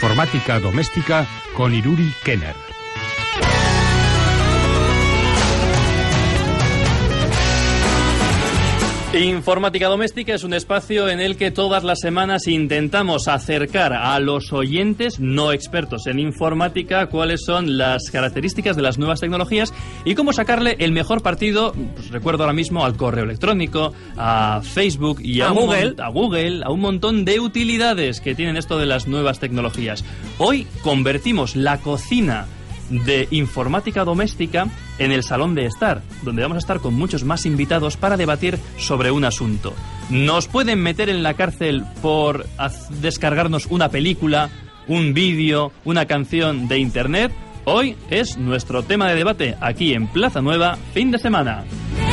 Informática doméstica con Iruri Kenner. Informática Doméstica es un espacio en el que todas las semanas intentamos acercar a los oyentes no expertos en informática cuáles son las características de las nuevas tecnologías y cómo sacarle el mejor partido, pues recuerdo ahora mismo, al correo electrónico, a Facebook y a Google, a un montón de utilidades que tienen esto de las nuevas tecnologías. Hoy convertimos la cocina de Informática Doméstica en el Salón de Estar, donde vamos a estar con muchos más invitados para debatir sobre un asunto. ¿Nos pueden meter en la cárcel por descargarnos una película, un vídeo, una canción de Internet? Hoy es nuestro tema de debate aquí en Plaza Nueva, fin de semana.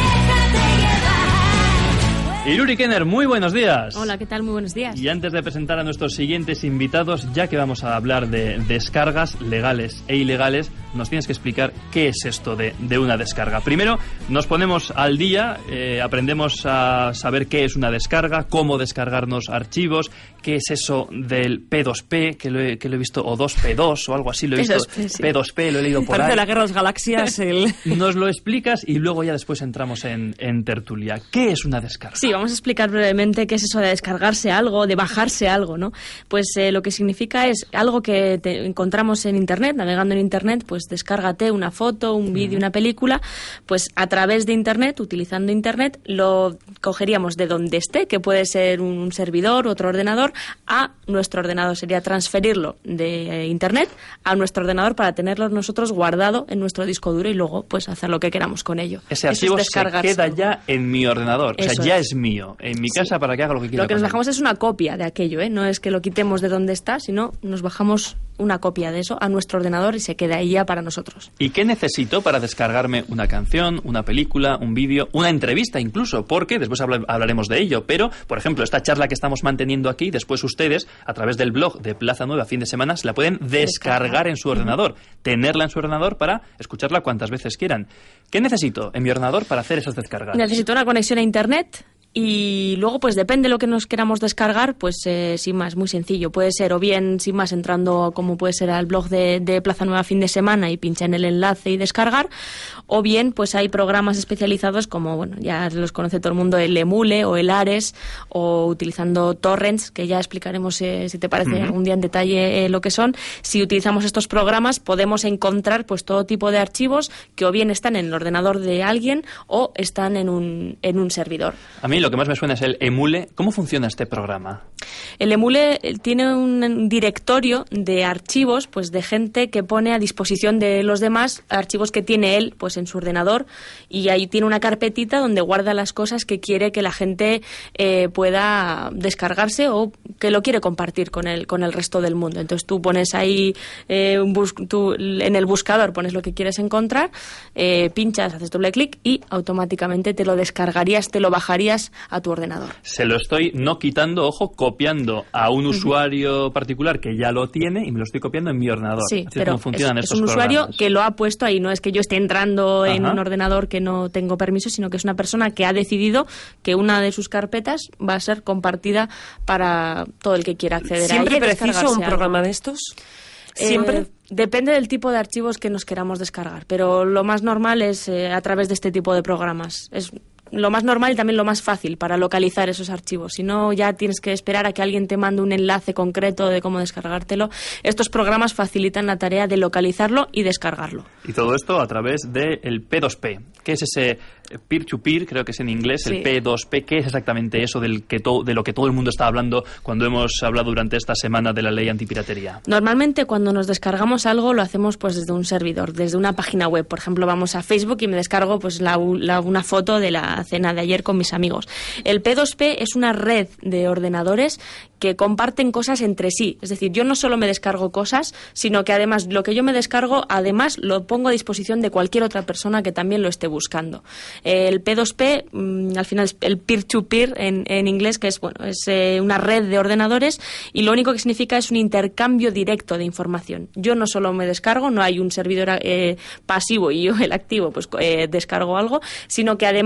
Iruri Kenner, muy buenos días. Hola, ¿qué tal? Muy buenos días. Y antes de presentar a nuestros siguientes invitados, ya que vamos a hablar de descargas legales e ilegales, nos tienes que explicar qué es esto de una descarga. Primero, nos ponemos al día, aprendemos a saber qué es una descarga, cómo descargarnos archivos, qué es eso del P2P, que lo he visto, o 2P2 o algo así, lo he visto. P2P, sí. P2P, lo he leído por ahí. Parece la Guerra de las Galaxias. Nos lo explicas y luego ya después entramos en tertulia. ¿Qué es una descarga? Sí, vamos a explicar brevemente qué es eso de descargarse algo, de bajarse algo, ¿no? Pues lo que significa es algo que encontramos en Internet, navegando en Internet, pues descárgate una foto, un vídeo, una película, pues a través de Internet, utilizando Internet, lo cogeríamos de donde esté, que puede ser un servidor, otro ordenador, a nuestro ordenador. Sería transferirlo de Internet a nuestro ordenador para tenerlo nosotros guardado en nuestro disco duro y luego pues hacer lo que queramos con ello. Ese archivo se queda ya en mi ordenador, o sea, ya es mío, en mi casa, para que haga lo que quiera. Lo que nos bajamos es una copia de aquello, ¿eh? No es que lo quitemos de donde está, sino nos bajamos una copia de eso a nuestro ordenador y se queda ahí ya para nosotros. ¿Y qué necesito para descargarme una canción, una película, un vídeo, una entrevista incluso? Porque después hablaremos de ello, pero, por ejemplo, esta charla que estamos manteniendo aquí, después ustedes, a través del blog de Plaza Nueva fin de semana, se la pueden descargar en su ordenador, tenerla en su ordenador para escucharla cuantas veces quieran. ¿Qué necesito en mi ordenador para hacer esas descargas? Necesito una conexión a Internet. Y luego, pues depende de lo que nos queramos descargar, pues sin más, muy sencillo. Puede ser o bien, sin más, entrando como puede ser al blog de Plaza Nueva fin de semana y pinchar en el enlace y descargar, o bien, pues hay programas especializados como, bueno, ya los conoce todo el mundo, el Emule o el Ares, o utilizando torrents, que ya explicaremos, si te parece, algún día en detalle lo que son. Si utilizamos estos programas, podemos encontrar pues todo tipo de archivos que o bien están en el ordenador de alguien o están en un servidor. A mí lo que más me suena es el Emule. ¿Cómo funciona este programa? El Emule tiene un directorio de archivos, pues de gente que pone a disposición de los demás archivos que tiene él, pues en su ordenador, y ahí tiene una carpetita donde guarda las cosas que quiere que la gente pueda descargarse o que lo quiere compartir con el resto del mundo. Entonces tú pones ahí en el buscador pones lo que quieres encontrar, pinchas, haces doble clic y automáticamente te lo descargarías, te lo bajarías a tu ordenador. Se lo estoy no quitando, ojo, copiando a un usuario particular que ya lo tiene y me lo estoy copiando en mi ordenador. Sí, así pero es como funcionan estos un usuario programas. que lo ha puesto ahí, no es que yo esté entrando en un ordenador que no tengo permiso, sino que es una persona que ha decidido que una de sus carpetas va a ser compartida para todo el que quiera acceder a ella. ¿Siempre preciso un programa de estos? ¿Siempre? Depende del tipo de archivos que nos queramos descargar, pero lo más normal es a través de este tipo de programas. Es lo más normal y también lo más fácil para localizar esos archivos. Si no, ya tienes que esperar a que alguien te mande un enlace concreto de cómo descargártelo. Estos programas facilitan la tarea de localizarlo y descargarlo. Y todo esto a través del P2P. ¿Qué es ese peer-to-peer? Creo que es en inglés, sí. El P2P. ¿Qué es exactamente eso de lo que todo el mundo está hablando cuando hemos hablado durante esta semana de la ley antipiratería? Normalmente cuando nos descargamos algo lo hacemos pues desde un servidor, desde una página web. Por ejemplo, vamos a Facebook y me descargo pues una foto de la cena de ayer con mis amigos. El P2P es una red de ordenadores que comparten cosas entre sí. Es decir, yo no solo me descargo cosas, sino que además lo que yo me descargo, además lo pongo a disposición de cualquier otra persona que también lo esté buscando. El P2P, al final es el peer-to-peer en inglés, que es una red de ordenadores, y lo único que significa es un intercambio directo de información. Yo no solo me descargo, no hay un servidor pasivo y yo el activo pues descargo algo, sino que además yo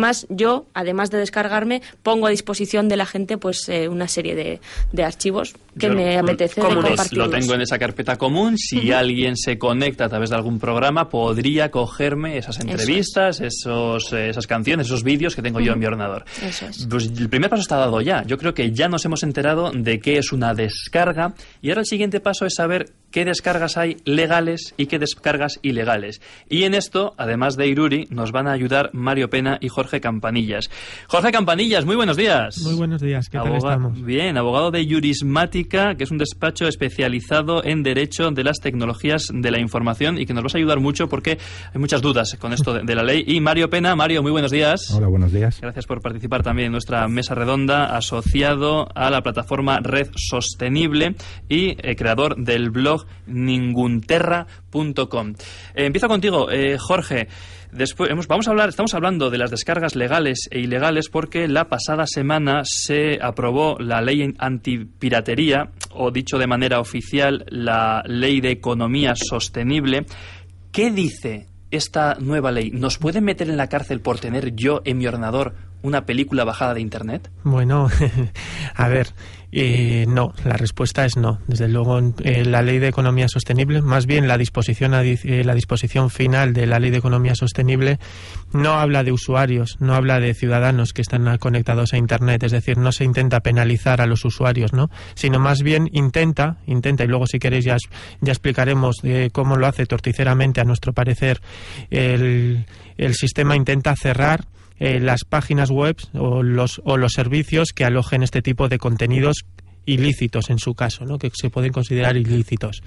yo, además de descargarme, pongo a disposición de la gente pues una serie de archivos que me apetece compartirlos. Lo tengo en esa carpeta común. Si alguien se conecta a través de algún programa, podría cogerme esas entrevistas, esas canciones, esos vídeos que tengo yo en mi ordenador. Eso es. Pues el primer paso está dado ya. Yo creo que ya nos hemos enterado de qué es una descarga, y ahora el siguiente paso es saber qué descargas hay legales y qué descargas ilegales. Y en esto, además de Iruri, nos van a ayudar Mario Pena y Jorge Campanillas. Jorge Campanillas, muy buenos días. Muy buenos días, ¿qué tal estamos? Bien, abogado de Jurismática, que es un despacho especializado en Derecho de las Tecnologías de la Información, y que nos vas a ayudar mucho porque hay muchas dudas con esto de la ley. Y Mario Pena. Mario, muy buenos días. Hola, buenos días. Gracias por participar también en nuestra mesa redonda, asociado a la plataforma Red Sostenible y creador del blog ningunterra.com. Empiezo contigo, Jorge. Estamos hablando de las descargas legales e ilegales porque la pasada semana se aprobó la ley antipiratería, o dicho de manera oficial, la ley de economía sostenible. ¿Qué dice esta nueva ley? ¿Nos pueden meter en la cárcel por tener yo en mi ordenador una película bajada de Internet? Bueno, a ver, no, la respuesta es no. Desde luego, la Ley de Economía Sostenible, más bien la disposición final de la Ley de Economía Sostenible, no habla de usuarios, no habla de ciudadanos que están conectados a Internet, es decir, no se intenta penalizar a los usuarios, ¿no? Sino más bien intenta, y luego si queréis ya explicaremos cómo lo hace torticeramente, a nuestro parecer, el sistema intenta cerrar las páginas web o los servicios que alojen este tipo de contenidos ilícitos, en su caso, ¿no? Que se pueden considerar ilícitos.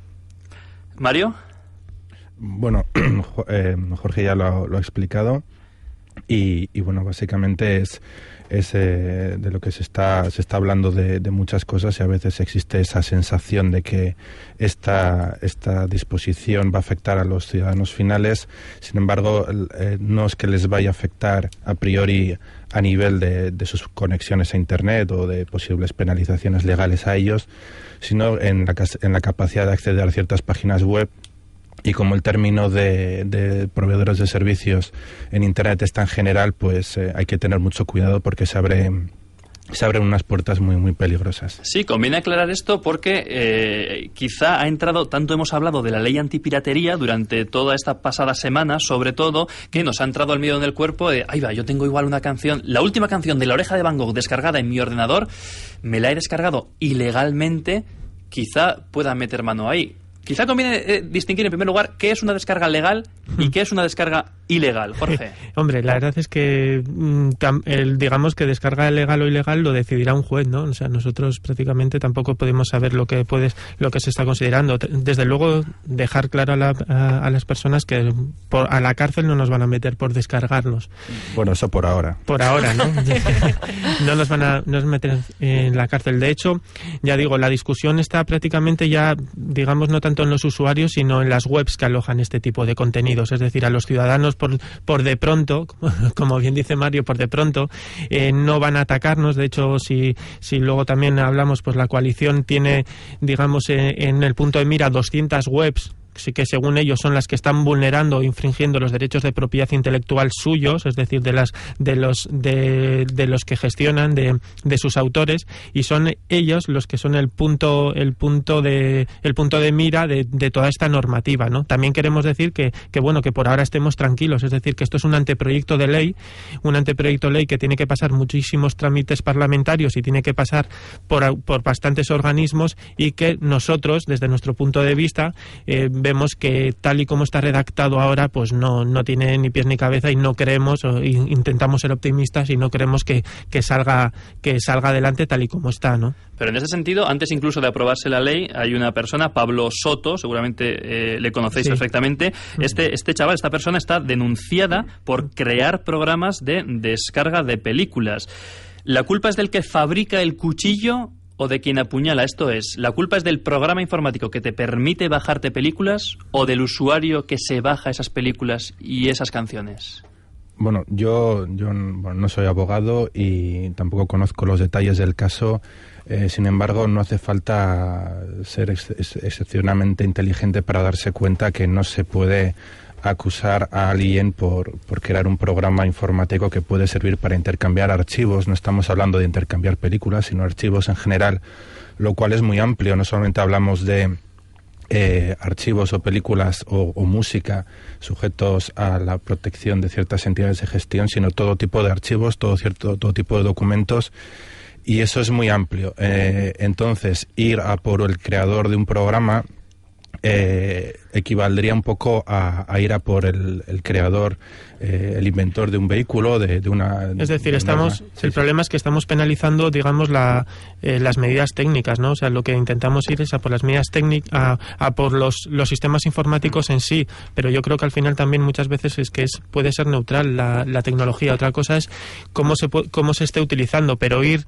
Mario. Bueno, Jorge ya lo ha explicado, y bueno, básicamente es de lo que se está hablando de muchas cosas, y a veces existe esa sensación de que esta disposición va a afectar a los ciudadanos finales. Sin embargo, no es que les vaya a afectar a priori a nivel de sus conexiones a Internet o de posibles penalizaciones legales a ellos, sino en la capacidad de acceder a ciertas páginas web. Y como el término de proveedores de servicios en Internet es tan general, pues hay que tener mucho cuidado porque se abren unas puertas muy, muy peligrosas. Sí, conviene aclarar esto porque quizá ha entrado, tanto hemos hablado de la ley antipiratería durante toda esta pasada semana, sobre todo, que nos ha entrado el miedo en el cuerpo de, ahí va, yo tengo igual una canción, la última canción de La Oreja de Van Gogh descargada en mi ordenador, me la he descargado ilegalmente, quizá pueda meter mano ahí. Quizá conviene distinguir en primer lugar qué es una descarga legal y qué es una descarga ilegal. Jorge. Hombre, la verdad es que digamos que descarga legal o ilegal lo decidirá un juez, ¿no? O sea, nosotros prácticamente tampoco podemos saber lo que se está considerando. Desde luego, dejar claro a las personas que a la cárcel no nos van a meter por descargarnos. Bueno, eso por ahora. Por ahora, ¿no? No nos van a meter en la cárcel. De hecho, ya digo, la discusión está prácticamente ya, digamos, no tanto en los usuarios, sino en las webs que alojan este tipo de contenidos. Es decir, a los ciudadanos por de pronto, como bien dice Mario, por de pronto no van a atacarnos. De hecho, si luego también hablamos, pues la coalición tiene, digamos, en el punto de mira 200 webs que según ellos son las que están vulnerando o infringiendo los derechos de propiedad intelectual suyos, es decir, de los que gestionan, de sus autores, y son ellos los que son el punto de mira de toda esta normativa, ¿no? También queremos decir que bueno, que por ahora estemos tranquilos, es decir, que esto es un anteproyecto de ley que tiene que pasar muchísimos trámites parlamentarios y tiene que pasar por bastantes organismos, y que nosotros, desde nuestro punto de vista, vemos que tal y como está redactado ahora, pues no tiene ni pies ni cabeza, y no creemos, o intentamos ser optimistas y no creemos que salga adelante tal y como está, ¿no? Pero en ese sentido, antes incluso de aprobarse la ley, hay una persona, Pablo Soto, seguramente le conocéis perfectamente. Este chaval, esta persona está denunciada por crear programas de descarga de películas. ¿La culpa es del que fabrica el cuchillo o de quien apuñala? Esto es, ¿la culpa es del programa informático que te permite bajarte películas o del usuario que se baja esas películas y esas canciones? Bueno, yo no soy abogado y tampoco conozco los detalles del caso. Sin embargo, no hace falta ser excepcionalmente inteligente para darse cuenta que no se puede acusar a alguien por crear un programa informático que puede servir para intercambiar archivos. No estamos hablando de intercambiar películas, sino archivos en general, lo cual es muy amplio. No solamente hablamos de archivos o películas o música sujetos a la protección de ciertas entidades de gestión, sino todo tipo de archivos, todo tipo de documentos, y eso es muy amplio. Entonces, ir a por el creador de un programa equivaldría un poco a ir a por el creador, el inventor de un vehículo, de una... Es decir, el problema es que estamos penalizando, digamos, las medidas técnicas, ¿no? O sea, lo que intentamos ir es a por las medidas técnicas, a por los sistemas informáticos en sí, pero yo creo que al final también muchas veces puede ser neutral la tecnología. Otra cosa es cómo se esté utilizando, pero ir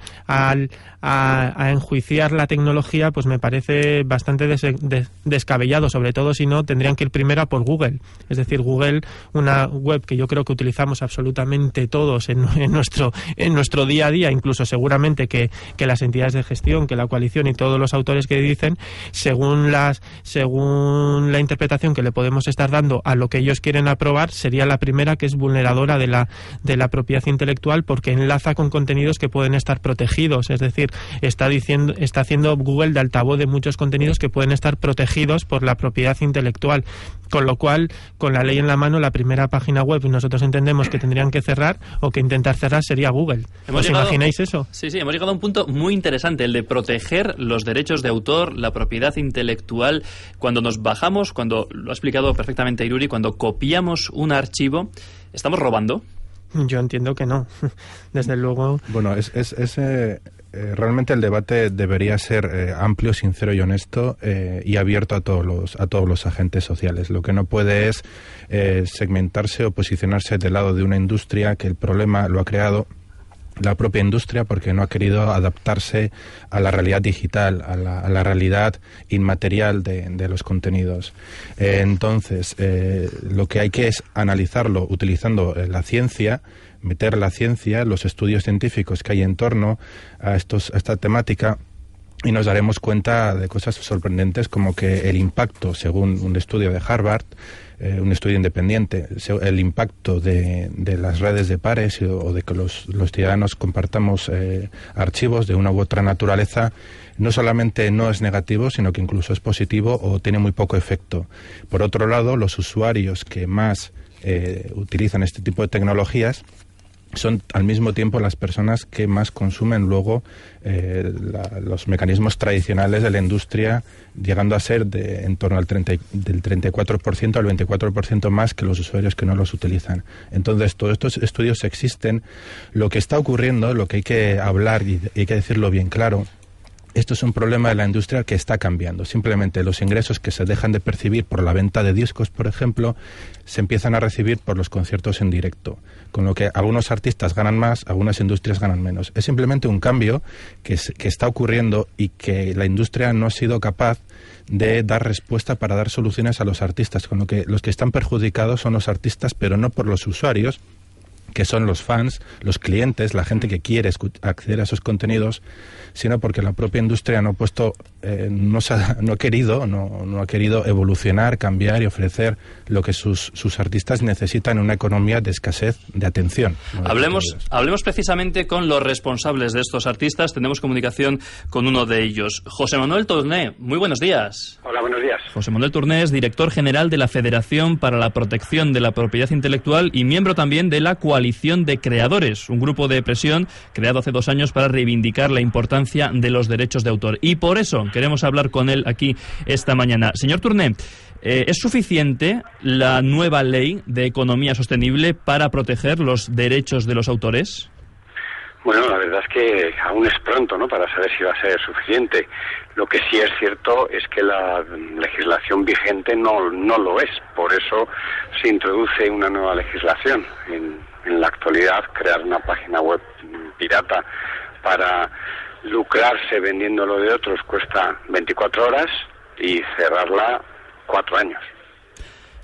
a enjuiciar la tecnología, pues me parece bastante descabellado, sobre todo si no tendrían que ir primero a por Google. Es decir, Google, una web que yo creo que utilizamos absolutamente todos en nuestro día a día, incluso seguramente que las entidades de gestión, que la coalición y todos los autores que dicen, según la interpretación que le podemos estar dando a lo que ellos quieren aprobar, sería la primera que es vulneradora de la propiedad intelectual, porque enlaza con contenidos que pueden estar protegidos. Es decir, está haciendo Google de altavoz de muchos contenidos que pueden estar protegidos por la propiedad intelectual, con lo cual, con la ley en la mano, la primera página web nosotros entendemos que tendrían que cerrar o que intentar cerrar sería Google. ¿Os imagináis eso? Sí, hemos llegado a un punto muy interesante, el de proteger los derechos de autor, la propiedad intelectual. Cuando nos bajamos, cuando lo ha explicado perfectamente Iruri, cuando copiamos un archivo, ¿estamos robando? Yo entiendo que no, desde luego. Bueno, realmente el debate debería ser amplio, sincero y honesto, y abierto a todos los agentes sociales. Lo que no puede es segmentarse o posicionarse del lado de una industria que el problema lo ha creado la propia industria porque no ha querido adaptarse a la realidad digital, a la realidad inmaterial de los contenidos. Entonces, lo que hay que es analizarlo utilizando la ciencia, meter la ciencia, los estudios científicos que hay en torno a esta temática, y nos daremos cuenta de cosas sorprendentes como que el impacto, según un estudio de Harvard, un estudio independiente, el impacto de las redes de pares o de que los ciudadanos compartamos archivos de una u otra naturaleza, no solamente no es negativo, sino que incluso es positivo o tiene muy poco efecto. Por otro lado, los usuarios que más utilizan este tipo de tecnologías son al mismo tiempo las personas que más consumen luego los mecanismos tradicionales de la industria, llegando a ser en torno del 34% al 24% más que los usuarios que no los utilizan. Entonces, todos estos estudios existen. Lo que está ocurriendo, lo que hay que hablar y hay que decirlo bien claro, esto es un problema de la industria que está cambiando. Simplemente los ingresos que se dejan de percibir por la venta de discos, por ejemplo, se empiezan a recibir por los conciertos en directo. Con lo que algunos artistas ganan más, algunas industrias ganan menos. Es simplemente un cambio que está ocurriendo y que la industria no ha sido capaz de dar respuesta para dar soluciones a los artistas. Con lo que los que están perjudicados son los artistas, pero no por los usuarios, que son los fans, los clientes, la gente que quiere acceder a esos contenidos, sino porque la propia industria no ha querido evolucionar, cambiar y ofrecer lo que sus artistas necesitan en una economía de escasez de atención. Hablemos precisamente con los responsables de estos artistas. Tenemos comunicación con uno de ellos. José Manuel Tourné, muy buenos días. Hola, buenos días. José Manuel Tourné es director general de la Federación para la Protección de la Propiedad Intelectual y miembro también de la Coalición de Creadores, un grupo de presión creado hace 2 años para reivindicar la importancia de los derechos de autor. Y por eso queremos hablar con él aquí esta mañana. Señor Tourné, ¿es suficiente la nueva ley de economía sostenible para proteger los derechos de los autores? Bueno, la verdad es que aún es pronto, ¿no?, para saber si va a ser suficiente. Lo que sí es cierto es que la legislación vigente no lo es. Por eso se introduce una nueva legislación. En la actualidad, crear una página web pirata para lucrarse vendiendo lo de otros cuesta 24 horas y cerrarla 4 años.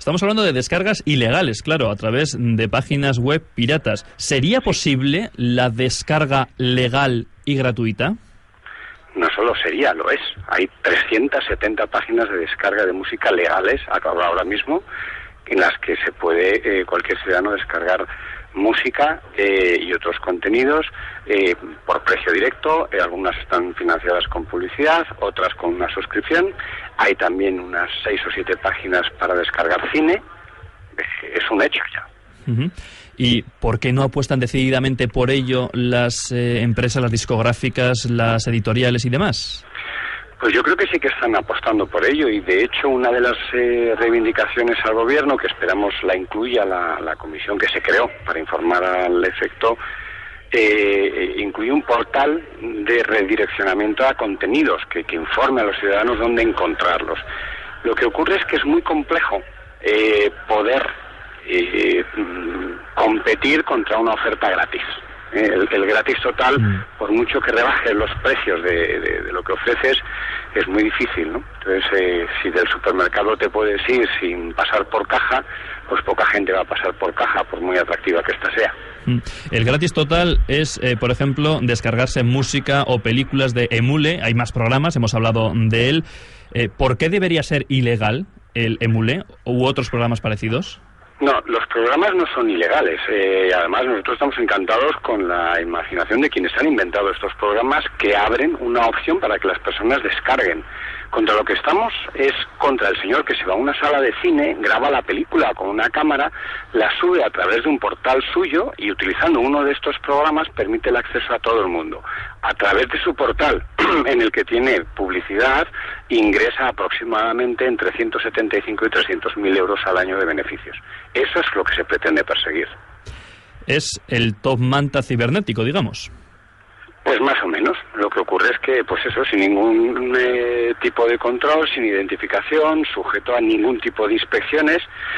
Estamos hablando de descargas ilegales, claro, a través de páginas web piratas. ¿Sería posible la descarga legal y gratuita? No solo sería, lo es. Hay 370 páginas de descarga de música legales ahora mismo, en las que se puede cualquier ciudadano descargar música y otros contenidos por precio directo. Algunas están financiadas con publicidad, otras con una suscripción. Hay también unas 6 o 7 páginas para descargar cine. Es un hecho ya. Uh-huh. ¿Y por qué no apuestan decididamente por ello las empresas, las discográficas, las editoriales y demás? Pues yo creo que sí que están apostando por ello, y de hecho una de las reivindicaciones al gobierno, que esperamos la incluya la comisión que se creó para informar al efecto, incluye un portal de redireccionamiento a contenidos que informe a los ciudadanos dónde encontrarlos. Lo que ocurre es que es muy complejo poder competir contra una oferta gratis. El gratis total, por mucho que rebaje los precios de lo que ofreces, es muy difícil, ¿no? Entonces, si del supermercado te puedes ir sin pasar por caja, pues poca gente va a pasar por caja, por muy atractiva que ésta sea. El gratis total es, por ejemplo, descargarse música o películas de Emule. Hay más programas, hemos hablado de él. ¿Por qué debería ser ilegal el Emule u otros programas parecidos? No, los programas no son ilegales. Además, nosotros estamos encantados con la imaginación de quienes han inventado estos programas, que abren una opción para que las personas descarguen. Contra lo que estamos es contra el señor que se va a una sala de cine, graba la película con una cámara, la sube a través de un portal suyo y, utilizando uno de estos programas, permite el acceso a todo el mundo. A través de su portal, en el que tiene publicidad, ingresa aproximadamente entre 175 y 300.000 euros al año de beneficios. Eso es lo que se pretende perseguir. Es el top manta cibernético, digamos. Pues más o menos. Lo que ocurre es que, pues eso, sin ningún tipo de control, sin identificación, sujeto a ningún tipo de inspecciones,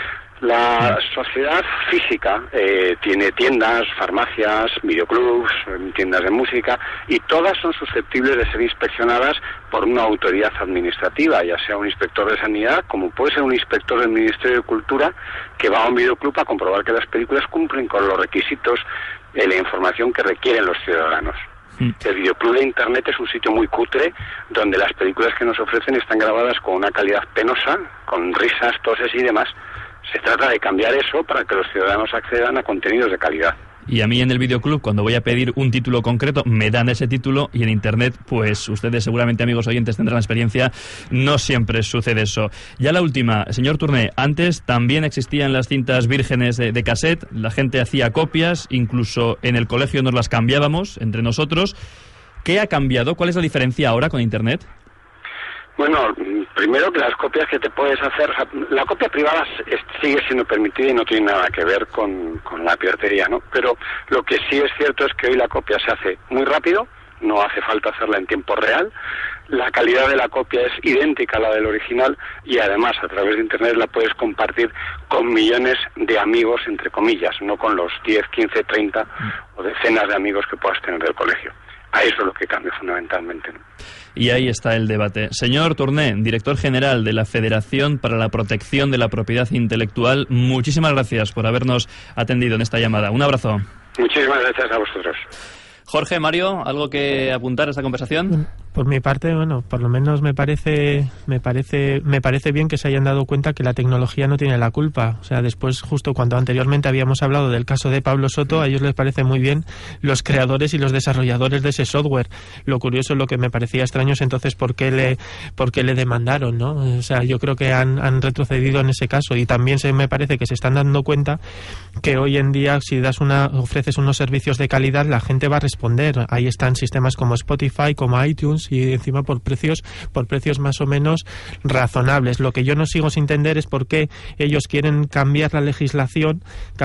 la sociedad física tiene tiendas, farmacias, videoclubs, tiendas de música, y todas son susceptibles de ser inspeccionadas por una autoridad administrativa, ya sea un inspector de sanidad, como puede ser un inspector del Ministerio de Cultura, que va a un videoclub a comprobar que las películas cumplen con los requisitos de la información que requieren los ciudadanos. El videoclub de Internet es un sitio muy cutre, donde las películas que nos ofrecen están grabadas con una calidad penosa, con risas, toses y demás. Se trata de cambiar eso para que los ciudadanos accedan a contenidos de calidad. Y a mí en el videoclub, cuando voy a pedir un título concreto, me dan ese título, y en Internet, pues ustedes seguramente, amigos oyentes, tendrán la experiencia, no siempre sucede eso. Ya la última, señor Tourné, antes también existían las cintas vírgenes de cassette, la gente hacía copias, incluso en el colegio nos las cambiábamos entre nosotros. ¿Qué ha cambiado? ¿Cuál es la diferencia ahora con Internet? Bueno, primero que las copias que te puedes hacer, o sea, la copia privada sigue siendo permitida y no tiene nada que ver con la piratería, ¿no? Pero lo que sí es cierto es que hoy la copia se hace muy rápido, no hace falta hacerla en tiempo real, la calidad de la copia es idéntica a la del original, y además a través de Internet la puedes compartir con millones de amigos, entre comillas, no con los 10, 15, 30 o decenas de amigos que puedas tener del colegio. A eso es lo que cambia fundamentalmente, ¿no? Y ahí está el debate. Señor Tourné, director general de la Federación para la Protección de la Propiedad Intelectual, muchísimas gracias por habernos atendido en esta llamada. Un abrazo. Muchísimas gracias a vosotros. Jorge, Mario, ¿algo que apuntar a esta conversación? Por mi parte, bueno, por lo menos me parece bien que se hayan dado cuenta que la tecnología no tiene la culpa. O sea, después, justo cuando anteriormente habíamos hablado del caso de Pablo Soto, a ellos les parece muy bien los creadores y los desarrolladores de ese software. Lo curioso, lo que me parecía extraño es entonces por qué le demandaron, ¿no? O sea, yo creo que han retrocedido en ese caso, y también me parece que se están dando cuenta que hoy en día, si ofreces unos servicios de calidad, la gente va a responder. Ahí están sistemas como Spotify, como iTunes, y encima por precios más o menos razonables. Lo que yo no sigo sin entender es por qué ellos quieren cambiar la legislación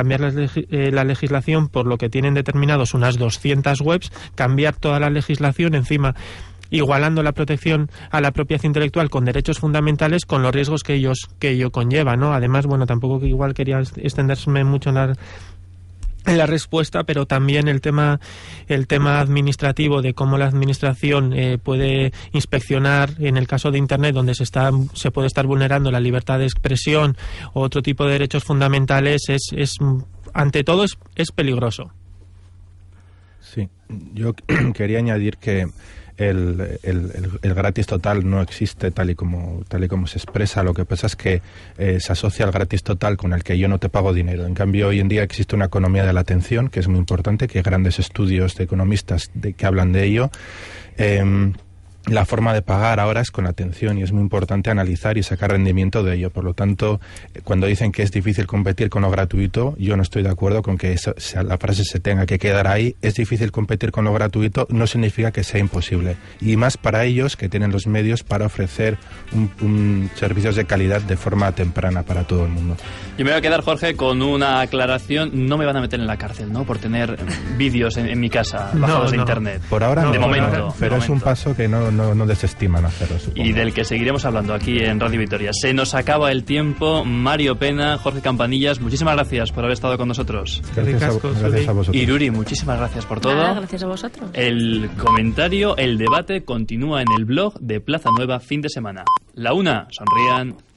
por lo que tienen determinados unas 200 webs, cambiar toda la legislación, encima igualando la protección a la propiedad intelectual con derechos fundamentales, con los riesgos que ello conlleva, ¿no? Además, bueno, tampoco igual quería extenderme mucho la respuesta, pero también el tema administrativo de cómo la administración puede inspeccionar en el caso de Internet, donde se puede estar vulnerando la libertad de expresión o otro tipo de derechos fundamentales, es ante todo es peligroso. Sí, yo quería añadir que el gratis total no existe tal y como se expresa. Lo que pasa es que se asocia al gratis total con el que yo no te pago dinero. En cambio, hoy en día existe una economía de la atención, que es muy importante, que hay grandes estudios de economistas que hablan de ello. La forma de pagar ahora es con atención y es muy importante analizar y sacar rendimiento de ello. Por lo tanto, cuando dicen que es difícil competir con lo gratuito, yo no estoy de acuerdo con que la frase se tenga que quedar ahí. Es difícil competir con lo gratuito, no significa que sea imposible. Y más para ellos que tienen los medios para ofrecer servicios de calidad de forma temprana para todo el mundo. Yo me voy a quedar, Jorge, con una aclaración. No me van a meter en la cárcel, ¿no?, por tener vídeos en mi casa bajados de Internet. Por ahora no, de momento. Pero es un paso que no desestiman hacerlo, supongo. Y del que seguiremos hablando aquí en Radio Vitoria. Se nos acaba el tiempo. Mario Pena, Jorge Campanillas, muchísimas gracias por haber estado con nosotros. Gracias a vosotros. Iruri, muchísimas gracias por todo. Gracias a vosotros. El comentario, el debate continúa en el blog de Plaza Nueva Fin de Semana. La una, sonrían.